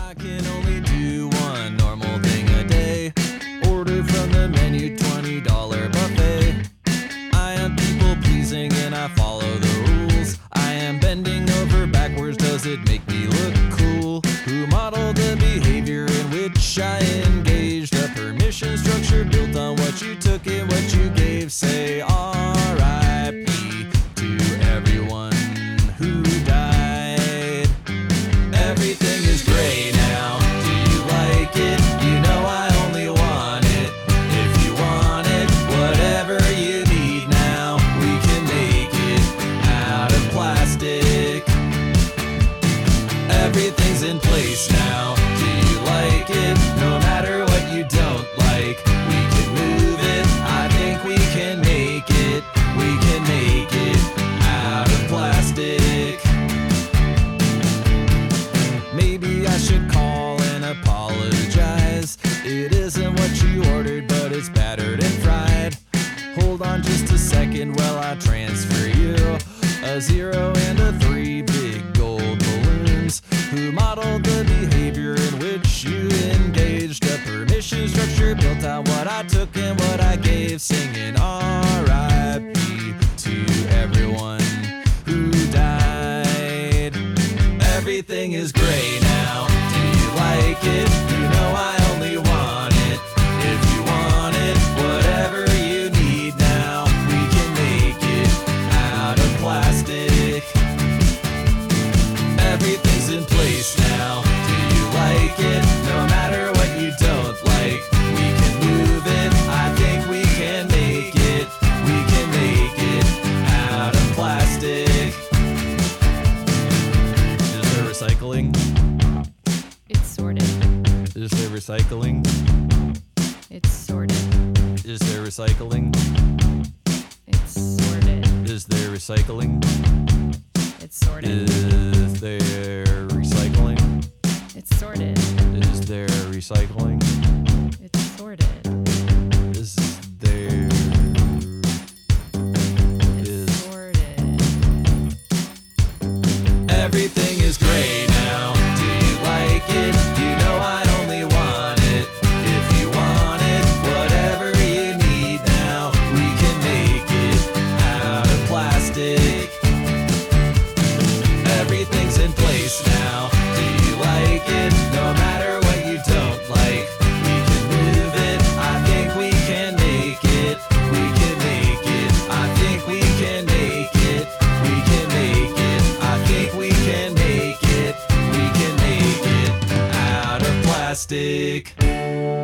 I can only do one normal thing a day. Order from the menu, $20 buffet. I am people pleasing and I follow the rules. I am bending over backwards, does it make me look cool? Who modeled the behavior in which I engaged? A permission structure built on what you took and what you gave. Say R.I.P. to everyone who died. Everything is gray now. Do you like it? You know I only want it. If you want it, whatever you need now, we can make it out of plastic. Everything's in place now. Do you like it? No matter what you don't like, we can move it. I think we can make it. We can make it out of plastic. Maybe I should call and apologize. It isn't what you ordered, but it's battered and fried. Hold on just a second while I transfer you a 0 and a 3 big gold balloons. Who modeled the behavior in which you engaged? A permission structure built on what I took and what I gave. Singing R.I.P. to everyone who died. Everything is gray now. Do you like it? You know I only want it. If you want it, whatever you need now, we can make it out of plastic. Everything's in place now. Do you like it? No matter what you don't like, we can move it. I think we can make it. We can make it out of plastic. Is there recycling? It's sorted. Is there recycling? It's sorted. Is there recycling? It's sorted. Is there recycling? It's sorted. Is there recycling? It's sorted. Is there recycling? It's sorted. Is there... It's Is... sorted. Everything is gray now. Do you like it? You know I only want it. If you want it, whatever you need now, we can make it out of plastic. Everything's in place now. Do you like it? No matter what you don't like, we can move it. I think we can make it. We can make it. I think we can make it. We can make it. I think we can make it. We can make it out of plastic.